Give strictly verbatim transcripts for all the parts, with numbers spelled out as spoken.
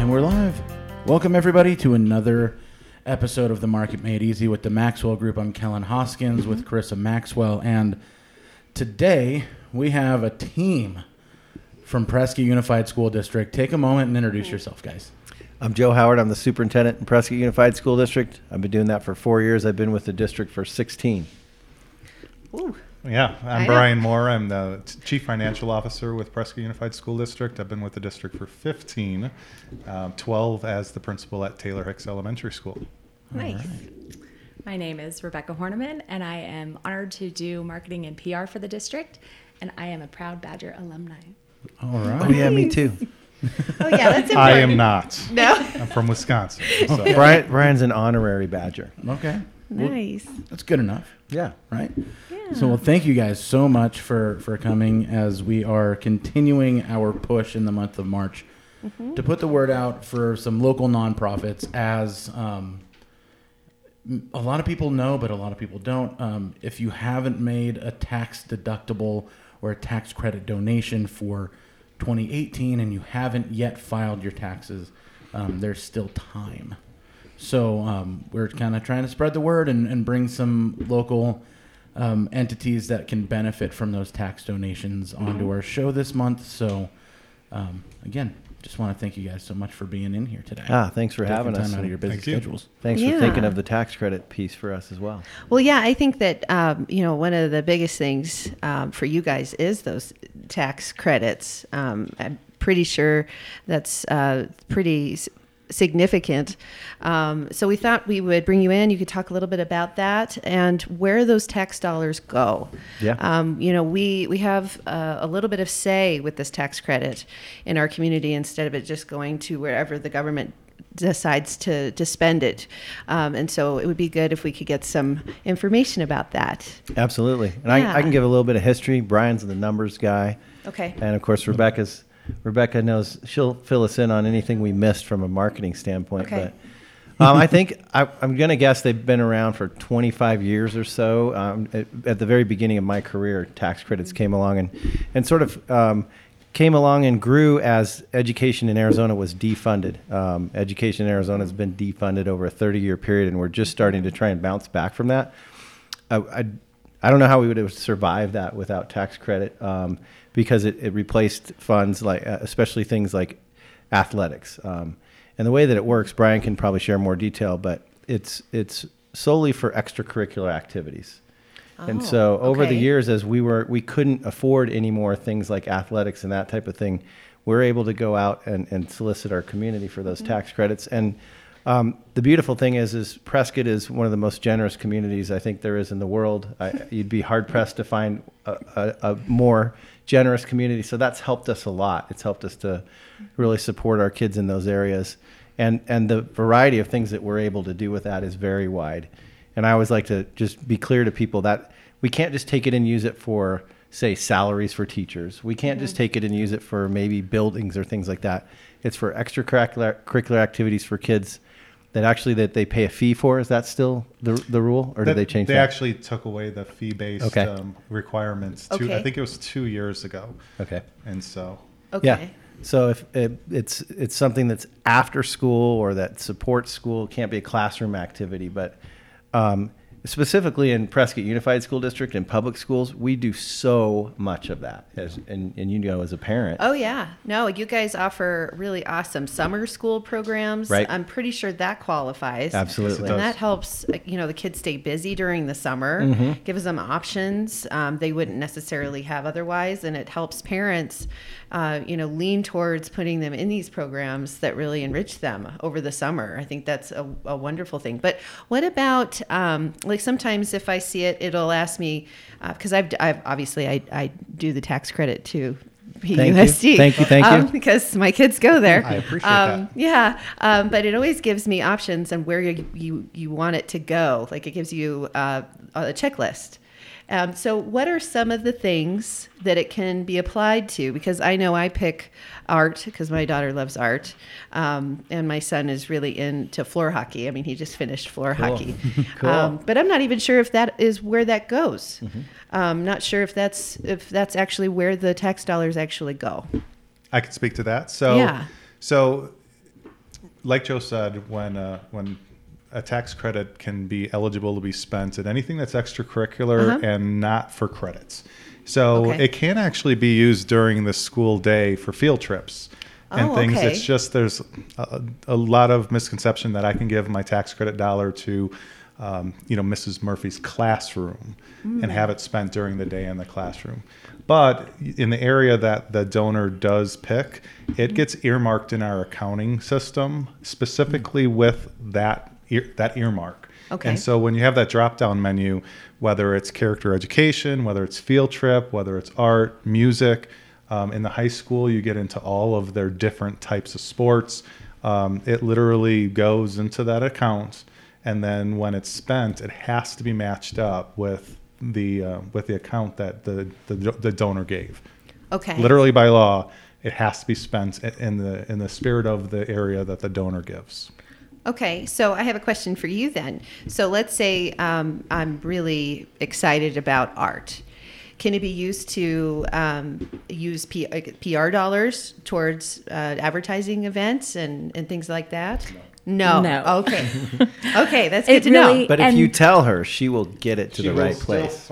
And we're live. Welcome, everybody, to another episode of The Market Made Easy with the Maxwell Group. I'm Kellen Hoskins with Carissa Maxwell. And today we have a team from Prescott Unified School District. Take a moment and introduce yourself, guys. I'm Joe Howard. I'm the superintendent in Prescott Unified School District. I've been doing that for four years. I've been with the district for sixteen. Ooh. Yeah, I'm Brian Moore. I'm the t- Chief Financial Officer with Prescott Unified School District. I've been with the district for fifteen, um, twelve as the principal at Taylor Hicks Elementary School. Nice. Right. My name is Rebecca Horneman, and I am honored to do marketing and P R for the district, and I am a proud Badger alumni. All right. Oh, yeah, me too. Oh, yeah, that's important. I am not. No? I'm from Wisconsin. So. Brian, Brian's an honorary Badger. Okay. Well, Nice. that's good enough, Yeah. right? Yeah. So, well, thank you guys so much for, for coming as we are continuing our push in the month of March Mm-hmm. to put the word out for some local nonprofits. As um, m- a lot of people know, but a lot of people don't. Um, if you haven't made a tax deductible or a tax credit donation for twenty eighteen and you haven't yet filed your taxes, um, there's still time. So um, we're kind of trying to spread the word and, and bring some local um, entities that can benefit from those tax donations onto our show this month. So um, again, just want to thank you guys so much for being in here today. Ah, thanks for Taking having time us. out of your busy Thank you. schedules. Thanks Yeah. for thinking of the tax credit piece for us as well. Well, yeah, I think that, um, you know, one of the biggest things um, for you guys is those tax credits. Um, I'm pretty sure that's uh, pretty s- significant. Um, so we thought we would bring you in. You could talk a little bit about that and where those tax dollars go. Yeah. Um, you know, we, we have uh, a little bit of say with this tax credit in our community instead of it just going to wherever the government decides to, to spend it. Um, and so it would be good if we could get some information about that. Absolutely. And Yeah. I, I can give a little bit of history. Brian's the numbers guy. Okay. And, of course, Rebecca's Rebecca knows she'll fill us in on anything we missed from a marketing standpoint. Okay. But um, I think I, I'm going to guess they've been around for twenty-five years or so. Um, at, at the very beginning of my career, tax credits came along and, and sort of um, came along and grew as education in Arizona was defunded. Um, education in Arizona has been defunded over a thirty-year period, and we're just starting to try and bounce back from that. I, I, I don't know how we would have survived that without tax credit. Um, because it, it replaced funds like, uh, especially things like athletics. Um, and the way that it works, Brian can probably share more detail, but it's it's solely for extracurricular activities. and Oh, so over the okay. years, as we were, we couldn't afford any more things like athletics and that type of thing, we're able to go out and, and solicit our community for those tax credits. And um, the beautiful thing is, is Prescott is one of the most generous communities I think there is in the world. I, you'd be hard pressed to find a, a, a more generous community. So that's helped us a lot. It's helped us to really support our kids in those areas. And, and the variety of things that we're able to do with that is very wide. And I always like to just be clear to people that we can't just take it and use it for, say, salaries for teachers. We can't just take it and use it for maybe buildings or things like that. It's for extracurricular curricular activities for kids that actually that they pay a fee for. Is that still the the rule, or That- did they change They that? actually took away the fee-based Okay. um, requirements. Two, Okay. I think it was two years ago. Okay. And so Okay. Yeah. So if it, it's it's something that's after school or that supports school, it can't be a classroom activity, but um, specifically in Prescott Unified School District and public schools, we do so much of that, as and, and you know as a parent. Oh, yeah. No, you guys offer really awesome summer school programs. Right. I'm pretty sure that qualifies. Absolutely. Yes, it And does. that helps, uh, you know, the kids stay busy during the summer, Mm-hmm. gives them options um, they wouldn't necessarily have otherwise. And it helps parents, uh, you know, lean towards putting them in these programs that really enrich them over the summer. I think that's a, a wonderful thing. But what about, um, like sometimes if I see it, it'll ask me, because I've, I've obviously I, I do the tax credit too. Thank P U S D. you. Thank you, thank you. Um, because my kids go there. I appreciate um, that. Yeah, um, but it always gives me options on where you you, you want it to go. Like it gives you uh, a checklist. Um, so what are some of the things that it can be applied to? Because I know I pick art because my daughter loves art, um, and my son is really into floor hockey. I mean, he just finished floor Cool. hockey. Cool. Um, but I'm not even sure if that is where that goes. Um, not sure if that's if that's actually where the tax dollars actually go. I could speak to that. So, Yeah. so like Joe said, when uh, when a tax credit can be eligible to be spent at anything that's extracurricular Uh-huh. and not for credits. So Okay. it can actually be used during the school day for field trips and Oh, things. okay. It's just there's a, a lot of misconception that I can give my tax credit dollar to, um, you know, Missus Murphy's classroom and have it spent during the day in the classroom. But in the area that the donor does pick, it gets earmarked in our accounting system specifically with that ear, that earmark. Okay. And so when you have that drop-down menu, whether it's character education, whether it's field trip, whether it's art, music, um, in the high school, you get into all of their different types of sports. Um, it literally goes into that account, and then when it's spent, it has to be matched up with the uh, with the account that the, the the donor gave. Okay. Literally by law, it has to be spent in the in the spirit of the area that the donor gives. Okay, so I have a question for you then. So let's say um, I'm really excited about art. Can it be used to um, use P- uh, P R dollars towards uh, advertising events and, and things like that? No. No. Okay. Okay, that's good It to know. really- But if And- you tell her, she will get it to the right place.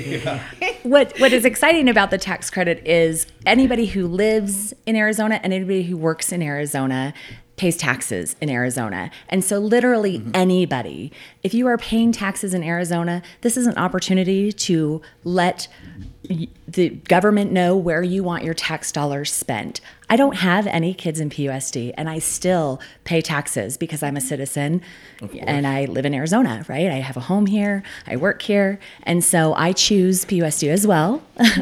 What what is exciting about the tax credit is anybody who lives in Arizona and anybody who works in Arizona pays taxes in Arizona. And so literally Mm-hmm. anybody, if you are paying taxes in Arizona, this is an opportunity to let y- the government know where you want your tax dollars spent. I don't have any kids in P U S D and I still pay taxes because I'm a citizen and I live in Arizona, right? I have a home here, I work here. And so I choose P U S D as well.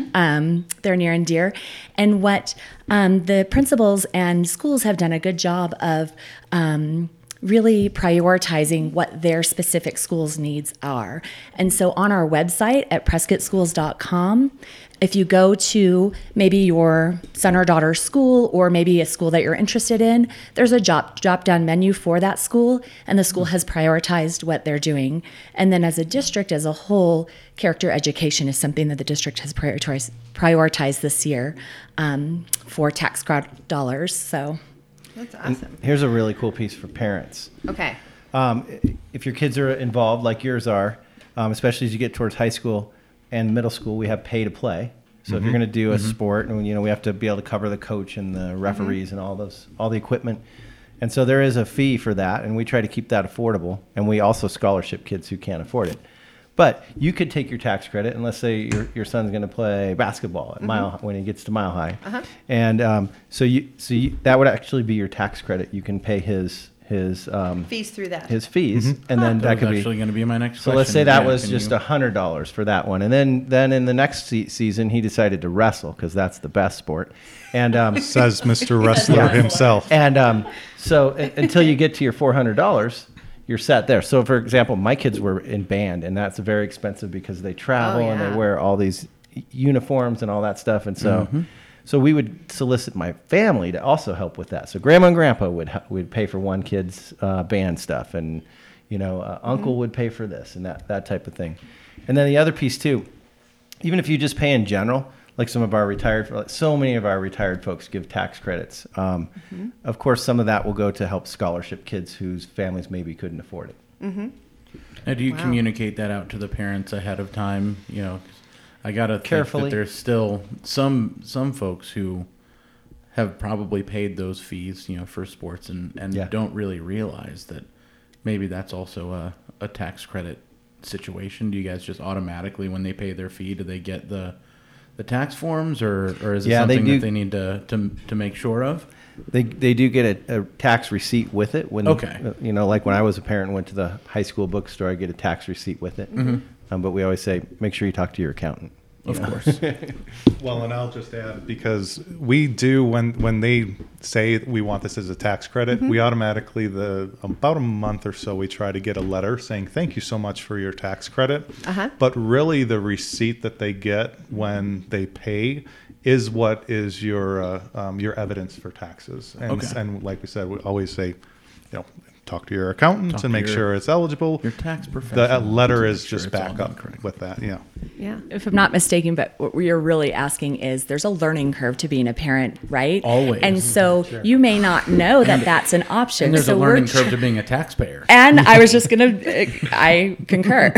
um, they're near and dear. And what um, the principals and schools have done a good job of um, really prioritizing what their specific schools' needs are. And so on our website at prescott schools dot com, if you go to maybe your son or daughter's school or maybe a school that you're interested in, there's a drop, drop down menu for that school, and the school has prioritized what they're doing. And then as a district as a whole, character education is something that the district has prioritized, prioritized this year um, for tax credit dollars. So That's awesome. Here's a really cool piece for parents. Okay. Um, if your kids are involved, like yours are, um, especially as you get towards high school and middle school, we have pay to play. So if you're going to do a sport, and you know we have to be able to cover the coach and the referees and all those, all the equipment, and so there is a fee for that, and we try to keep that affordable. And we also scholarship kids who can't afford it. But you could take your tax credit, and let's say your your son's going to play basketball at Mile when he gets to Mile High, Uh-huh. and um, so you so you, that would actually be your tax credit. You can pay his his um, Fees through that. his fees, and then That that was could be. actually going to be my next So question. let's say that Yeah, was can just you- a hundred dollars for that one, and then then in the next se- season he decided to wrestle because that's the best sport, and um, Says Mister Wrestler himself. and um, so u- until you get to your four hundred dollars, you're set there. So for example, my kids were in band, and that's very expensive because they travel and yeah. they wear all these y- uniforms and all that stuff, and so. So we would solicit my family to also help with that. So grandma and grandpa would h- would pay for one kid's uh, band stuff, and you know uh, uncle would pay for this and that that type of thing. And then the other piece too, even if you just pay in general, like some of our retired, like so many of our retired folks give tax credits. Um, Of course, some of that will go to help scholarship kids whose families maybe couldn't afford it. Now, do you Wow. communicate that out to the parents ahead of time? You know, 'cause I gotta think Carefully. that there's still some some folks who have probably paid those fees, you know, for sports and, and Yeah. don't really realize that maybe that's also a, a tax credit situation. Do you guys just automatically, when they pay their fee, do they get the the tax forms, or, or is it Yeah, they something do- that they need to, to to make sure of? They they do get a, a tax receipt with it when Okay. uh, you know, like when I was a parent and went to the high school bookstore, I get a tax receipt with it. Um, but we always say make sure you talk to your accountant. Of course. Well, and I'll just add, because we do, when when they say we want this as a tax credit, we automatically, the about a month or so, we try to get a letter saying thank you so much for your tax credit. Uh-huh. But really, the receipt that they get when they pay is what is your uh, um, your evidence for taxes. And, Okay. and like we said, we always say, you know, talk to your accountant Talk and to make your- sure it's eligible. Your tax professional. The uh, letter to is make sure just it's all back done up correctly. with that. Yeah. Yeah. If I'm not mistaken, but what you're really asking is there's a learning curve to being a parent, right? Always. And so you may not know that that's an option. And there's so a we're learning tr- curve to being a taxpayer. And I was just going to, I concur.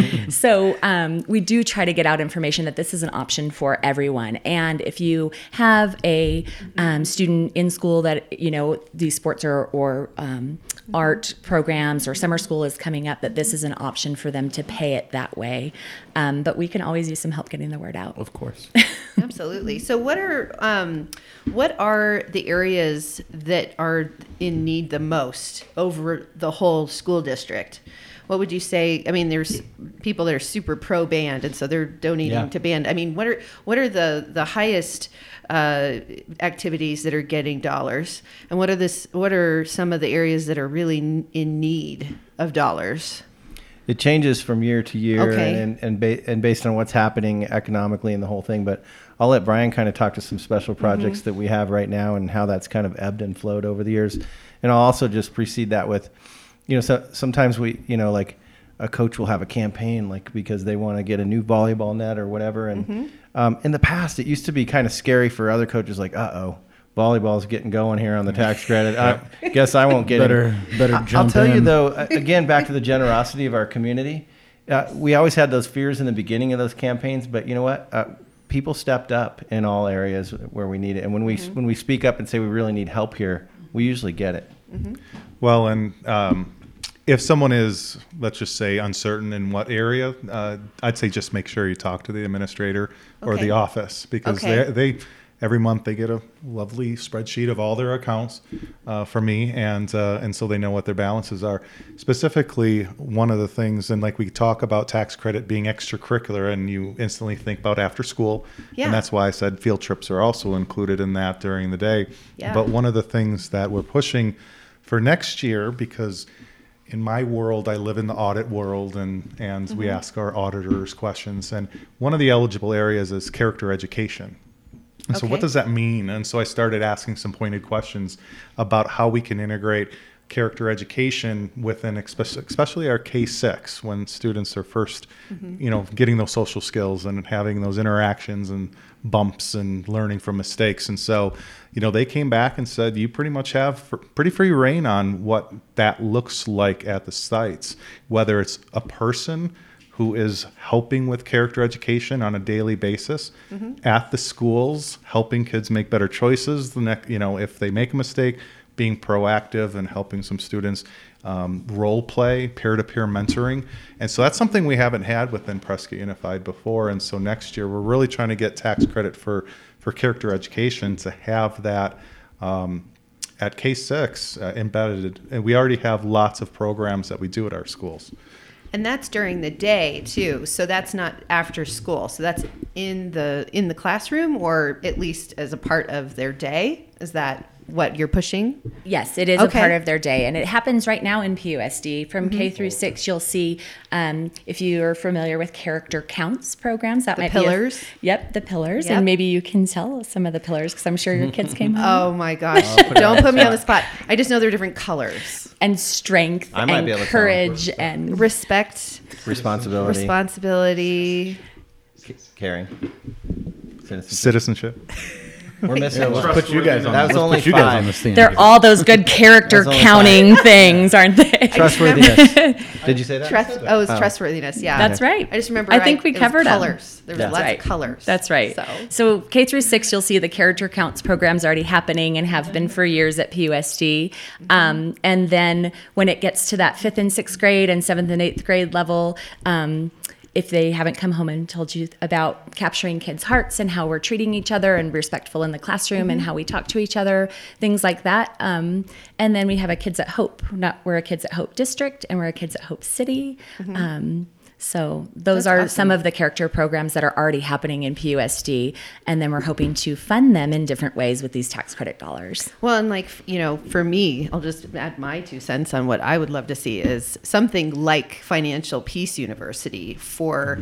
So um, we do try to get out information that this is an option for everyone. And if you have a um, student in school that, you know, these sports or, or um, art programs or summer school is coming up, that this is an option for them to pay it that way. Um, but we can always use some help getting the word out. Of course. Absolutely. So, what are um, what are the areas that are in need the most over the whole school district? What would you say? I mean, there's people that are super pro band, and so they're donating Yeah. to band. I mean, what are what are the the highest uh, activities that are getting dollars, and what are this? What are some of the areas that are really n- in need of dollars? It changes from year to year Okay. and and, ba- and based on what's happening economically in the whole thing. But I'll let Brian kind of talk to some special projects that we have right now and how that's kind of ebbed and flowed over the years. And I'll also just precede that with, you know, so, sometimes we, you know, like a coach will have a campaign like because they want to get a new volleyball net or whatever. And um, in the past, it used to be kind of scary for other coaches like, uh-oh, volleyball's getting going here on the tax credit. I guess I won't get Better, it. better I- jump I'll tell in. you though, uh, again, back to the generosity of our community. Uh, we always had those fears in the beginning of those campaigns, but you know what? Uh, people stepped up in all areas where we need it. And when we when we speak up and say we really need help here, we usually get it. Well, and um, if someone is, let's just say, uncertain in what area, uh, I'd say just make sure you talk to the administrator or Okay. the office because Okay. they, they every month they get a lovely spreadsheet of all their accounts uh, from me, and uh, and so they know what their balances are. Specifically, one of the things, and like we talk about tax credit being extracurricular, and you instantly think about after school, Yeah. and that's why I said field trips are also included in that during the day. Yeah. But one of the things that we're pushing for next year, because in my world, I live in the audit world, and, and we ask our auditors questions. And one of the eligible areas is character education. And so what Okay. does that mean? And so I started asking some pointed questions about how we can integrate character education within, especially especially our K six, when students are first, you know, getting those social skills and having those interactions and bumps and learning from mistakes. And so, you know, they came back and said, you pretty much have fr- pretty free reign on what that looks like at the sites, whether it's a person who is helping with character education on a daily basis at the schools, helping kids make better choices. The next, you know, if they make a mistake, being proactive and helping some students um, role play, peer-to-peer mentoring. And so that's something we haven't had within Prescott Unified before. And so next year, we're really trying to get tax credit for, for character education to have that um, at K six uh, embedded. And we already have lots of programs that we do at our schools. And that's during the day too. So that's not after school. So that's in the in the classroom, or at least as a part of their day. Is that what you're pushing? Yes, it is Okay. a part of their day, and it happens right now in P U S D. From K through six, you'll see, um, if you're familiar with character counts programs, that The might pillars? be a, yep, the pillars, Yep. and maybe you can tell some of the pillars because I'm sure your kids came home. Oh my gosh! Don't put me on the spot. I just know they're different colors. And strength I might and be able to tell. courage and Respect, Responsibility, responsibility. caring, citizenship. Citizenship. We're missing Yeah, one. let's put you guys on. That was let's only put you guys five. on the stand. they're here. all those good character That's only counting things, aren't they? Trustworthiness. Did you say that? Trust. Oh, it's trustworthiness. Yeah, That's right. I just remember. I think we it was covered 'em. colors. There was That's lots right. of colors. That's right. So, So, K through six, you'll see the character counts programs already happening and have been for years at P U S D. Um, and then when it gets to that fifth and sixth grade and seventh and eighth grade level, um, if they haven't come home and told you about capturing kids' hearts and how we're treating each other and respectful in the classroom and how we talk to each other, things like that. Um, and then we have a Kids at Hope. Not we're a Kids at Hope district, and we're a Kids at Hope city. Um, so those That's are awesome. some of the character programs that are already happening in P U S D, and then we're hoping to fund them in different ways with these tax credit dollars. well, and like, you know, for me, I'll just add my two cents on what I would love to see is something like Financial Peace University for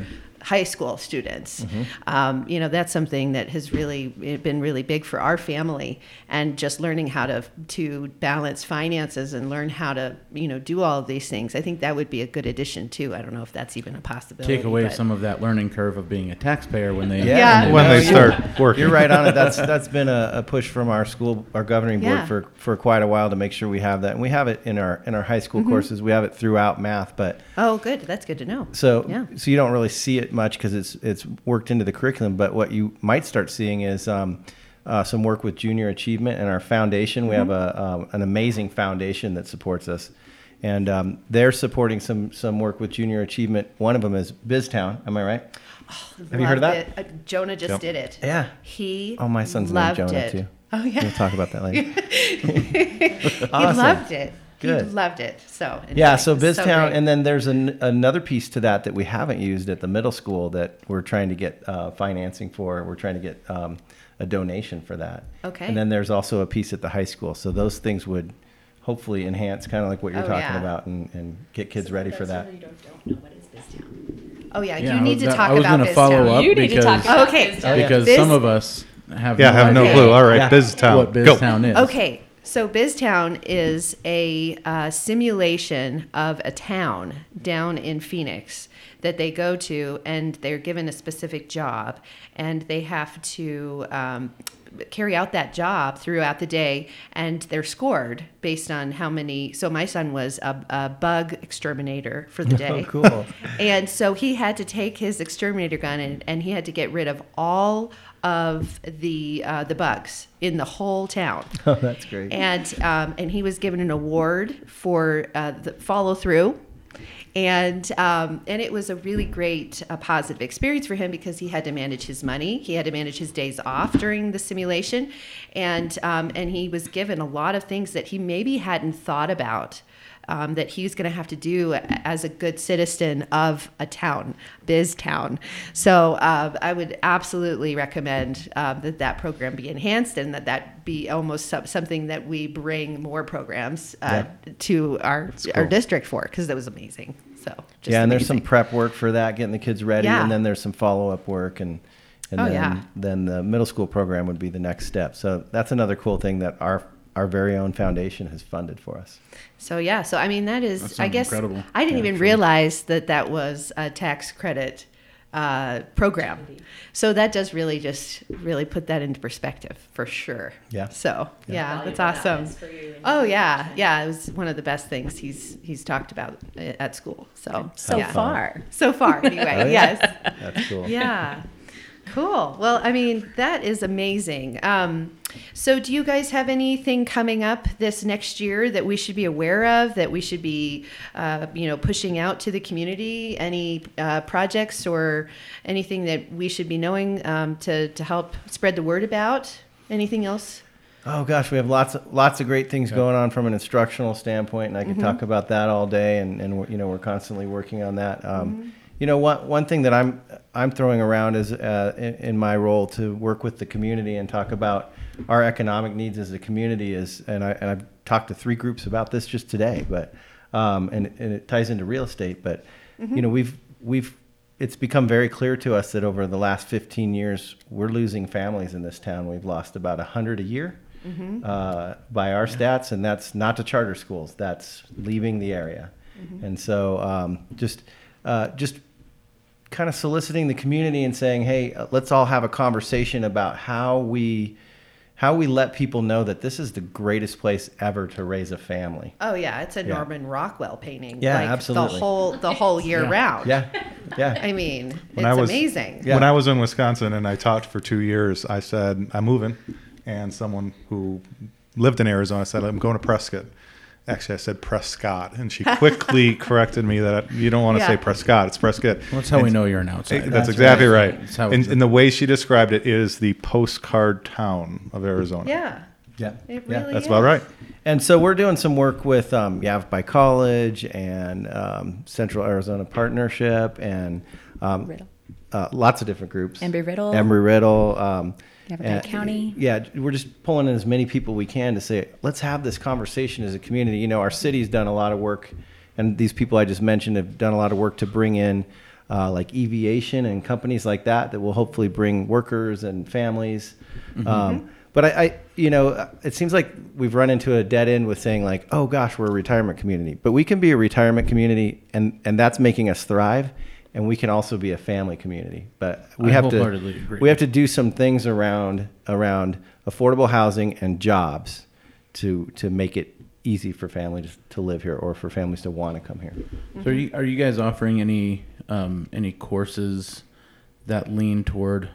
high school students. Mm-hmm. Um, you know, that's something that has really been really big for our family, and just learning how to to balance finances and learn how to, you know, do all of these things. I think that would be a good addition too. I don't know if that's even a possibility. Take away but- some of that learning curve of being a taxpayer when they Yeah. When they No, start you're- working. You're right on it. That's that's been a, a push from our school, our governing board Yeah. for, for quite a while to make sure we have that, and we have it in our in our high school Mm-hmm. courses. We have it throughout math, but Oh, good. That's good to know. so Yeah. so you don't really see it much because it's it's worked into the curriculum. But what you might start seeing is um, uh, some work with junior achievement and our foundation. We have a um, an amazing foundation that supports us, and um, they're supporting some some work with junior achievement. One of them is BizTown. Am I right? Have you heard of Loved that? it. Uh, Jonah just Yep. did it. Yeah. He Oh, my son's loved named Jonah it. too. Oh yeah. We'll talk about that later. He Awesome. loved it. Good. He loved it. So Yeah, anyway, so it's BizTown, great. and then there's an, another piece to that that we haven't used at the middle school that we're trying to get uh, financing for. We're trying to get um, a donation for that. Okay. And then there's also a piece at the high school. So those things would hopefully enhance kind of like what you're Oh, talking yeah. about and, and get kids ready for that. Oh yeah, Yeah, you I need was- to that- talk I was about gonna this. follow Town. up You need to talk because about Okay. BizTown. because Biz- some of us have Yeah, no have no idea clue. All right, Yeah. BizTown. what Go. BizTown is. Okay, so BizTown is a uh, simulation of a town down in Phoenix that they go to, and they're given a specific job, and they have to um, carry out that job throughout the day, and they're scored based on how many. So my son was a, a bug exterminator for the day. Oh, cool. And so he had to take his exterminator gun and, and he had to get rid of all of the uh, the bugs in the whole town. Oh, that's great. And um, and he was given an award for uh, the follow through. And um, and it was a really great uh, positive experience for him because he had to manage his money, he had to manage his days off during the simulation, and um, and he was given a lot of things that he maybe hadn't thought about. Um, that he's going to have to do as a good citizen of a town, biz town. So uh, I would absolutely recommend uh, that that program be enhanced and that that be almost some, something that we bring more programs uh, to our our cool. district for, because that was amazing. So just Yeah, and there's some amazing. prep work for that, getting the kids ready, Yeah. and then there's some follow-up work, and and Oh, then yeah. then the middle school program would be the next step. So that's another cool thing that our our very own foundation has funded for us. So yeah, so I mean that is, That I sounds guess incredible. I didn't Yeah, even sure. realize that that was a tax credit uh, program. So that does really just really put that into perspective for sure. Yeah. So yeah, that's awesome. Oh yeah, yeah, it was one of the best things he's he's talked about at school. So So yeah. far. so far anyway. Oh, yeah. Yes. That's cool. Yeah. Cool. Well, I mean, that is amazing. Um, so do you guys have anything coming up this next year that we should be aware of, that we should be, uh, you know, pushing out to the community? Any uh, projects or anything that we should be knowing um, to, to help spread the word about? Anything else? Oh gosh, we have lots of lots of great things going on from an instructional standpoint, and I could talk about that all day. And, and we're, you know, we're constantly working on that. Um, You know, one one thing that I'm I'm throwing around is uh, in, in my role to work with the community and talk about our economic needs as a community is, and I and I've talked to three groups about this just today, but um, and and it ties into real estate. But you know, we've we've it's become very clear to us that over the last fifteen years, we're losing families in this town. We've lost about a hundred a year. Uh, by our stats, and that's not to charter schools. That's leaving the area, and so um, just uh, just kind of soliciting the community and saying, hey, uh, let's all have a conversation about how we how we let people know that this is the greatest place ever to raise a family. Oh yeah, it's a Yeah. Norman Rockwell painting. Yeah, like absolutely. The whole the whole year Yeah. round. Yeah, yeah. I mean, it's When I was- amazing. Yeah. When I was in Wisconsin and I taught for two years, I said, I'm moving. And someone who lived in Arizona said, I'm going to Prescott. Actually, I said Prescott. And she quickly corrected me that you don't want to Yeah. say Prescott. It's Prescott. Well, that's how we And- know you're an outsider. That's, exactly right. That's how and, it's- and the way she described it is the postcard town of Arizona. Yeah. Yeah, It yeah. really That's is. about right. And so we're doing some work with um, Yavapai College and um, Central Arizona Partnership and um, Riddle. uh, lots of different groups. Embry-Riddle. Embry-Riddle. Um, Yavapai and- County. Yeah, we're just pulling in as many people we can to say, let's have this conversation as a community. You know, our city's done a lot of work, and these people I just mentioned have done a lot of work to bring in uh, like Eviation and companies like that that will hopefully bring workers and families. Mm-hmm. Um, but I, I, you know, it seems like we've run into a dead end with saying like, oh gosh, we're a retirement community. But we can be a retirement community, and, and that's making us thrive. And we can also be a family community. But we I have to wholeheartedly agree. we have to do some things around around affordable housing and jobs to to make it easy for families to live here, or for families to want to come here. So are you, are you guys offering any um, any courses that lean toward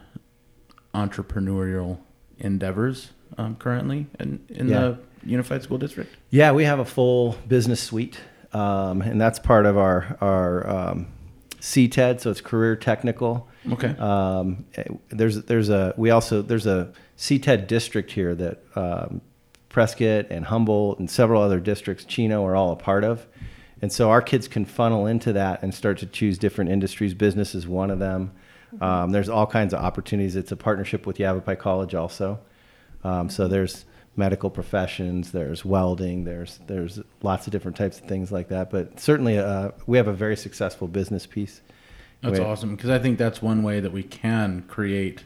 entrepreneurial endeavors um, currently in, in Yeah. the Unified School District? Yeah, we have a full business suite, um, and that's part of our our um, C T E D, so it's career technical. Okay. Um, there's there's a we also there's a C T E D district here that um, Prescott and Humboldt and several other districts, Chino, are all a part of, and so our kids can funnel into that and start to choose different industries. Business is one of them. Mm-hmm. Um, there's all kinds of opportunities. It's a partnership with Yavapai College also, um, so there's medical professions, there's welding, there's there's lots of different types of things like that. But certainly, uh, we have a very successful business piece. That's We- awesome, because I think that's one way that we can create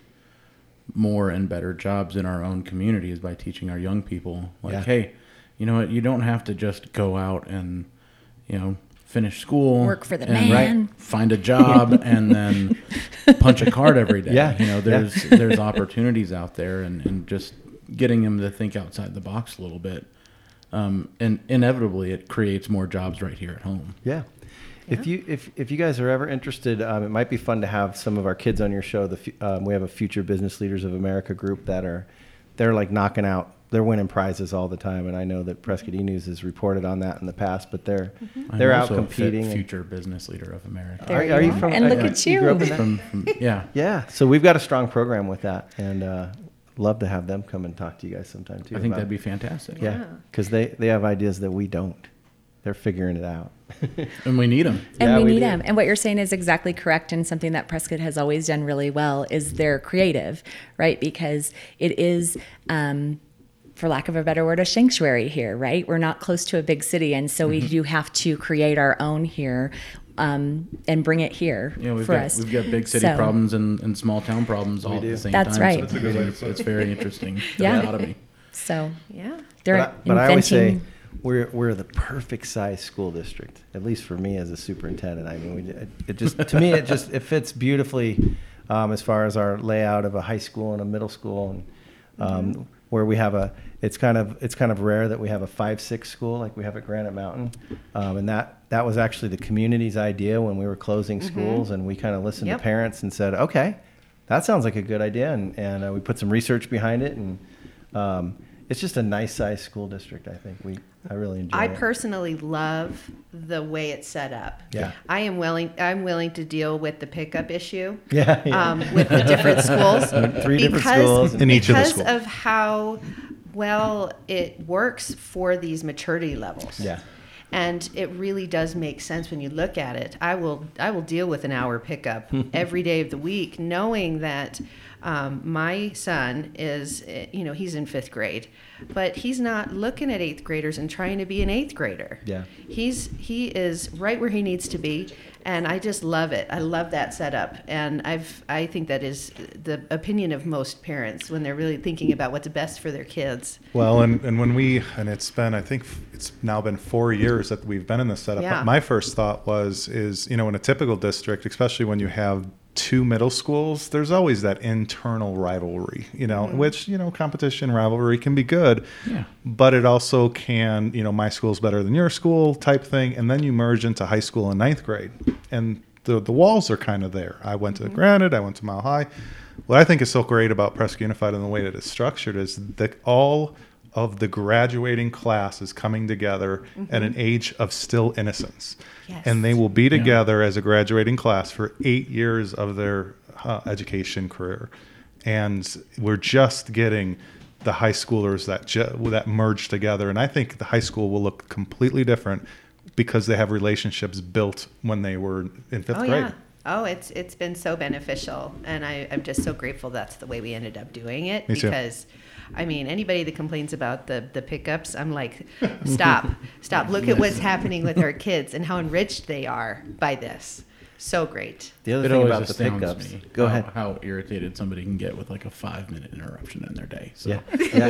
more and better jobs in our own community is by teaching our young people, like, Yeah. hey, you know what, you don't have to just go out and, you know, finish school, Work for the and man. find a job, and then punch a card every day. Yeah. You know, Yeah. there's there's opportunities out there, and, and just getting them to think outside the box a little bit. Um, and inevitably, it creates more jobs right here at home. Yeah. If you if, if you guys are ever interested, um, it might be fun to have some of our kids on your show. The fu- um, we have a Future Business Leaders of America group that are they're like knocking out. They're winning prizes all the time, and I know that Prescott E-News has reported on that in the past. But they're I'm they're out also a fit competing. and- future business leader of America. There Are- you are you are. from- And look uh, at you you. grew up in that? From, from yeah. Yeah, so we've got a strong program with that, and uh, love to have them come and talk to you guys sometime too. I think about- that'd be fantastic. yeah, Yeah. because they they have ideas that we don't. They're figuring it out. And we need them. And Yeah, we, we need do. them. And what you're saying is exactly correct. And something that Prescott has always done really well is they're creative, right? Because it is, um, for lack of a better word, a sanctuary here, right? We're not close to a big city. And so we do have to create our own here um, and bring it here Yeah, we've for got us. we've got big city So- problems and, and small town problems all at do. the same That's time. right. So That's it's, a really- it's, it's very interesting. Yeah. dichotomy. So Yeah. they're But I, but I always say inventing- we're we're the perfect size school district, at least for me as a superintendent. I mean, we, it, it just to me it just it fits beautifully um, as far as our layout of a high school and a middle school, and um, Mm-hmm. where we have a it's kind of it's kind of rare that we have a five six school like we have at Granite Mountain, um, and that that was actually the community's idea when we were closing schools, and we kind of listened Yep. to parents and said, okay, that sounds like a good idea, and and uh, we put some research behind it, and um, it's just a nice size school district. I think we I really enjoy I it. personally love the way it's set up. Yeah. I am willing. I'm willing to deal with the pickup issue. Yeah, yeah. Um, with the different schools. Three different because, schools. In each of the because schools. of how well it works for these maturity levels. Yeah. And it really does make sense when you look at it. I will I will deal with an hour pickup every day of the week, knowing that um, my son is, eh, you know, he's in fifth grade, but he's not looking at eighth graders and trying to be an eighth grader. Yeah. He's he is right where he needs to be, and I just love it. I love that setup, and I've I think that is the opinion of most parents when they're really thinking about what's best for their kids. Well, and, and when we, and it's been, I think it's now been four years that we've been in this setup. Yeah. My first thought was, is, you know, in a typical district, especially when you have two middle schools, there's always that internal rivalry, you know, Mm-hmm. which, you know, competition, rivalry can be good, Yeah. but it also can, you know, my school's better than your school type thing. And then you merge into high school in ninth grade, and the, the walls are kind of there. I went to Granite, I went to Mile High. What I think is so great about Prescott Unified and the way that it's structured is that all of the graduating class is coming together at an age of still innocence. Yes. And they will be together as a graduating class for eight years of their uh, education career. And we're just getting the high schoolers that ju- that merge together. And I think the high school will look completely different because they have relationships built when they were in fifth Oh grade. yeah. Oh, it's it's been so beneficial, and I, I'm just so grateful that's the way we ended up doing it. Me too. Because, I mean, anybody that complains about the the pickups, I'm like, stop, stop. Look at what's happening with our kids and how enriched they are by this. So great. The other It thing always about the astounds pickups. me Go how, ahead. how irritated somebody can get with like a five minute interruption in their day. So. Yeah.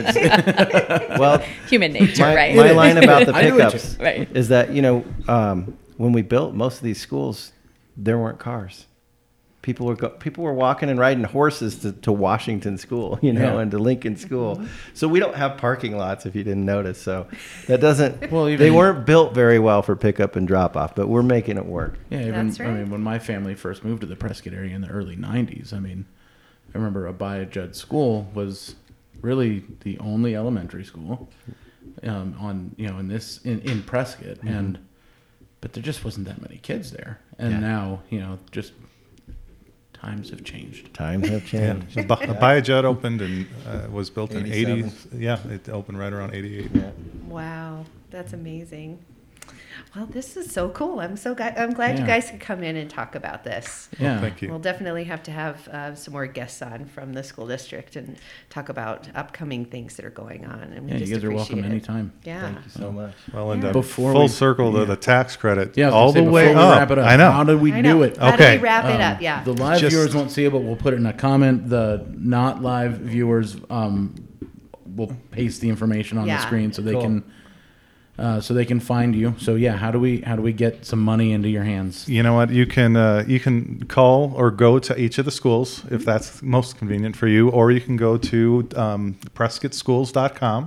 yeah. Well, Human nature, my, right? my line about the I do it pickups too. Right. is that, you know, um, when we built most of these schools, there weren't cars. People were go- people were walking and riding horses to, to Washington School, you know, Yeah. and to Lincoln School. So we don't have parking lots, if you didn't notice. So that doesn't. Well, even- they weren't built very well for pickup and drop off, but we're making it work. Yeah, even That's I right. mean, when my family first moved to the Prescott area in the early nineties, I mean, I remember Abaya Judd School was really the only elementary school um, on you know in this in, in Prescott, Mm-hmm. and but there just wasn't that many kids there, and Yeah. now you know just times have changed. Times have Yeah, changed. Ab- Abayajet opened and uh, was built in eighty-seven. eighty. Yeah, it opened right around eighty-eight. Yeah. Wow, that's amazing. Well, this is so cool. I'm so glad. I'm glad you Yeah. guys could come in and talk about this. Yeah, Thank you. We'll definitely have to have uh, some more guests on from the school district and talk about upcoming things that are going on. And we Yeah, you just guys are welcome appreciate it. anytime. Yeah. Thank you so much. Well, and Yeah. uh, Before full we- circle to yeah. the tax credit, Yeah, I was all gonna the say, way before up. we wrap it up. I know. How do we I do know. it? How Okay. do we wrap it Um, up? Yeah. The live Just- viewers won't see it, but we'll put it in a comment. The not live viewers um, will paste the information on Yeah. the screen so they Cool. can uh, so they can find you. So yeah, how do we how do we get some money into your hands? You know what? You can uh, you can call or go to each of the schools if that's most convenient for you, or you can go to um, prescott schools dot com,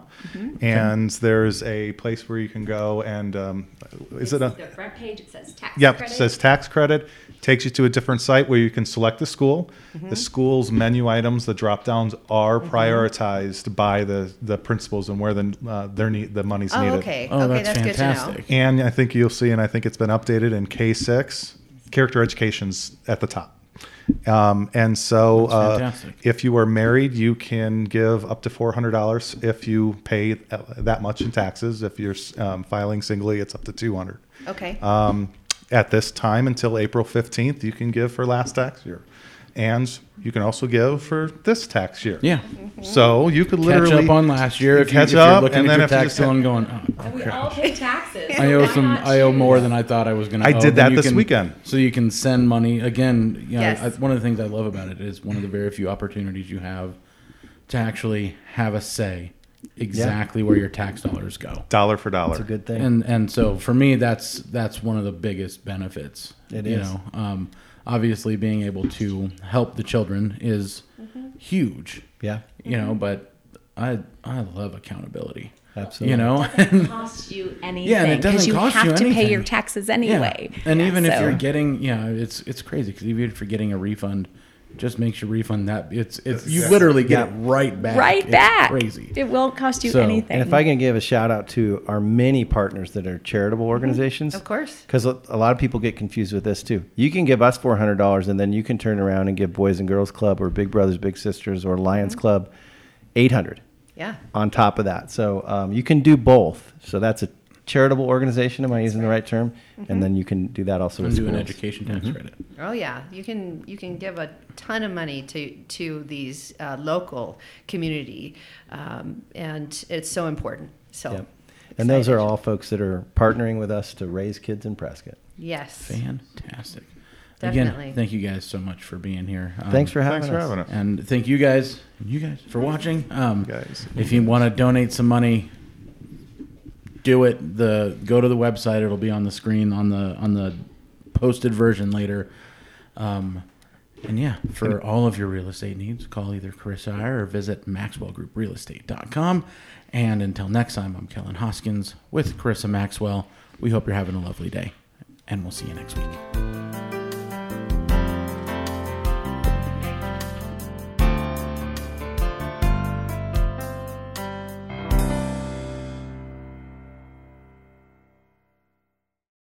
and there's a place where you can go and um, is it a the front page? It says tax Yep, it says tax credit. Takes you to a different site where you can select the school. Mm-hmm. The school's menu items, the drop downs, are prioritized by the, the principals and where the uh, their need the money's Oh, needed. okay. Oh, okay, that's that's, good to know. fantastic. And I think you'll see, and I think it's been updated in K six. Character education's at the top. Um, and so, That's uh, fantastic. if you are married, you can give up to four hundred dollars if you pay uh, that much in taxes. If you're um, filing singly, it's up to two hundred dollars. Okay. Um, at this time until April fifteenth, you can give for last tax year. And you can also give for this tax year. Yeah, So you could catch literally up on last year. If, catch you, if up, you're looking and at then your if you tax just bill have- and going, oh, We crap. all pay taxes. I owe Why some. not I owe choose? more than I thought I was going to. I owe. did Then that you this can- weekend. So you can send money again. You know, Yes. I, one of the things I love about it is one of the very few opportunities you have to actually have a say exactly where your tax dollars go. dollar for dollar. It's a good thing. And and so for me, that's that's one of the biggest benefits. It you is. know, um, obviously being able to help the children is huge. yeah, You know, but I I love accountability. absolutely. You know, Doesn't cost you anything. Yeah, and it doesn't you cost have you to pay anything. your taxes anyway. Yeah. And Yeah, even if so- you're getting, yeah, it's it's crazy because even if you're getting a refund, it just makes your refund that it's it's you literally get it right back. right It's back. Crazy. It won't cost you So- anything. And if I can give a shout out to our many partners that are charitable organizations, Of course. because a a lot of people get confused with this too. You can give us four hundred dollars, and then you can turn around and give Boys and Girls Club or Big Brothers Big Sisters or Lions Club eight hundred Yeah. on top of that. So um, you can do both. So that's a charitable organization. Am I using the right term? And then you can do that also And with do an schools. education tax credit. Oh yeah, you can you can give a ton of money to to these uh, local community, um, and it's so important. So, Yep. And those are excited. all folks that are partnering with us to raise kids in Prescott. Yes. Fantastic. Definitely. Again, thank you guys so much for being here. Um, Thanks for having Thanks for us. having us. And thank you guys, you guys for watching. Um, Guys. If you want to donate some money, do it. The go to the website. It'll be on the screen on the on the posted version later. Um, and yeah, for all of your real estate needs, call either Chris or I or visit maxwell group real estate dot com. And until next time, I'm Kellen Hoskins with Carissa Maxwell. We hope you're having a lovely day, and we'll see you next week.